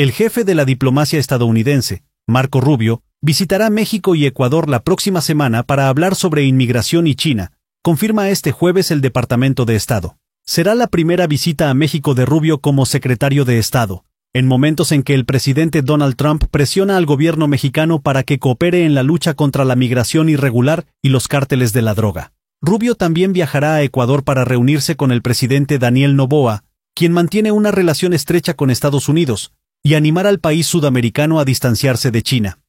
El jefe de la diplomacia estadounidense, Marco Rubio, visitará México y Ecuador la próxima semana para hablar sobre inmigración y China, confirma este jueves el Departamento de Estado. Será la primera visita a México de Rubio como secretario de Estado, en momentos en que el presidente Donald Trump presiona al gobierno mexicano para que coopere en la lucha contra la migración irregular y los cárteles de la droga. Rubio también viajará a Ecuador para reunirse con el presidente Daniel Noboa, quien mantiene una relación estrecha con Estados Unidos, y animar al país sudamericano a distanciarse de China.